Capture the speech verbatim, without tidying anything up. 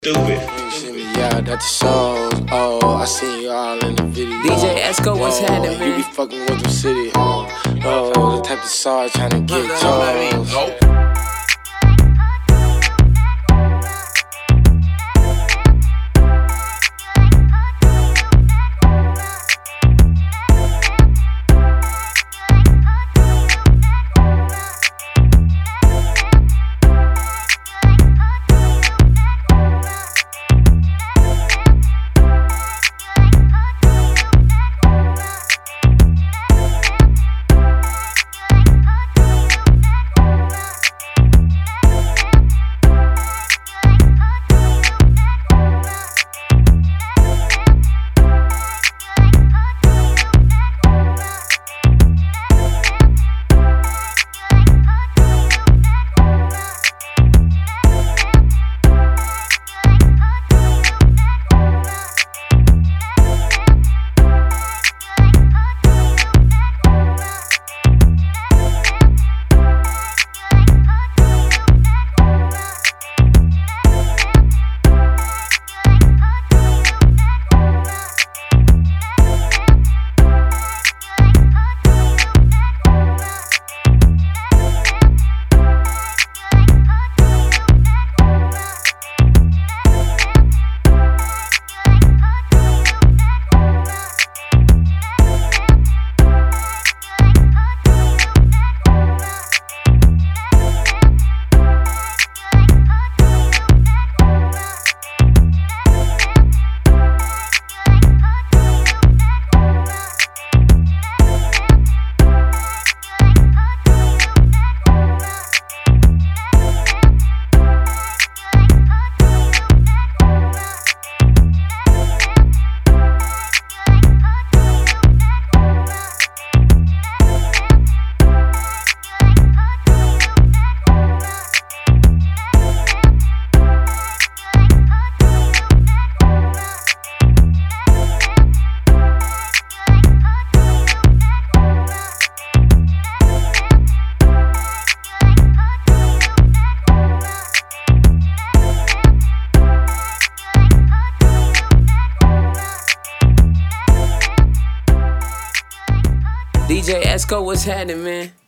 Stupid. Yeah, that's the songs. Oh, I seen you all in the video. D J Esco, what's oh, happening, man? You be fucking with them city. Oh, oh, the type of song trying to get toes. D J Esco, what's happening, man?